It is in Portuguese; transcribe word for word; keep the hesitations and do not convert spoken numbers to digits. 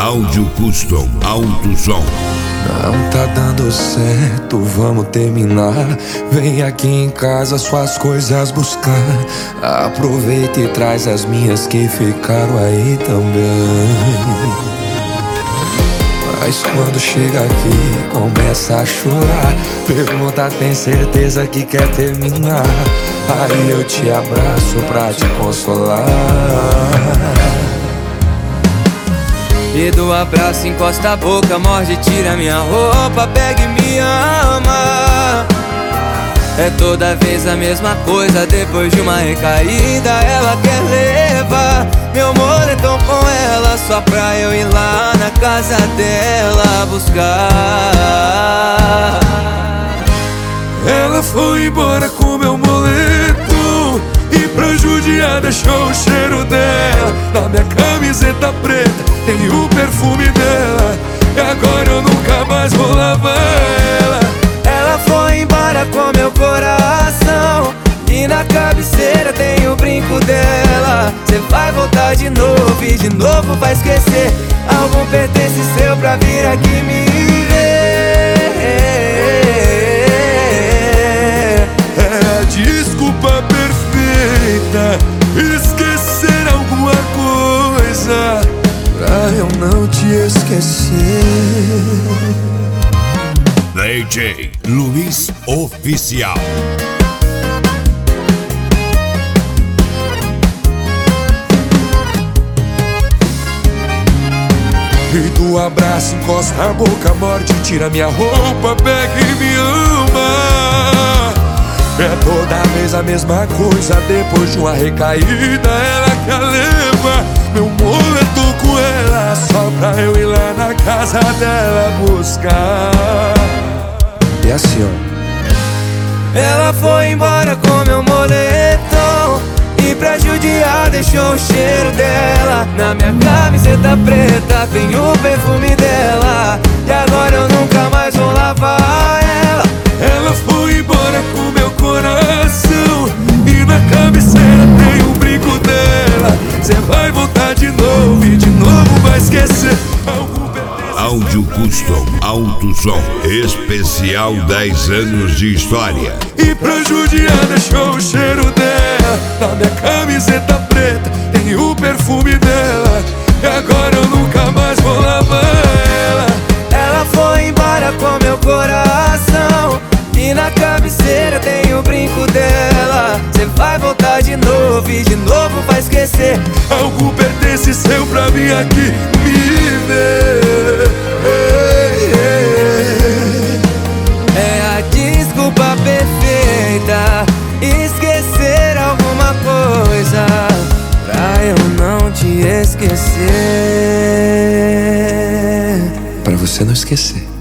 Áudio Custom, alto som. Não tá dando certo, vamos terminar. Vem aqui em casa suas coisas buscar. Aproveita e traz as minhas que ficaram aí também. Mas quando chega aqui, começa a chorar. Pergunta, tem certeza que quer terminar? Aí eu te abraço pra te consolar. E do abraço encosta a boca, morde, tira minha roupa, pega e me ama. É toda vez a mesma coisa, depois de uma recaída ela quer levar meu moletom com ela, só pra eu ir lá na casa dela buscar. Ela foi embora com meu moletom e pra judiar deixou o cheiro dela na minha camiseta preta, tem o perfume dela. E agora eu nunca mais vou lavar ela. Ela foi embora com meu coração e na cabeceira tem o brinco dela. Cê vai voltar de novo e de novo vai esquecer algum pertence seu pra vir aqui me ver. É a desculpa perfeita, esquecer alguma coisa pra eu não te esquecer. D J Luiz Oficial. E do abraço encosta a boca, morde, tira minha roupa, pega e me ama. É toda vez a mesma coisa, depois de uma recaída ela quer levar meu moletom com ela, só pra eu ir lá na casa dela buscar. E assim ó, ela foi embora com meu moletom e pra judiar deixou o cheiro dela na minha camiseta preta, tem o perfume dela. E agora eu nunca mais vou lavar ela. Ela foi embora com meu coração e na cabeceira tem o brinco dela. Cê vai voltar de novo e de novo vai esquecer algum pertence. Áudio Custom, alto som. Especial dez anos de história. E pra judiar deixou o cheiro dela na minha camiseta preta, tem o perfume dela. E agora eu nunca mais vou lavar ela. Ela foi embora com meu coração e na cabeceira tem o brinco dela. Cê vai voltar de novo e de novo vai esquecer algum pertence seu pra vir aqui me ver. É a desculpa perfeita, esquecer alguma coisa pra eu não te esquecer. Pra você não esquecer.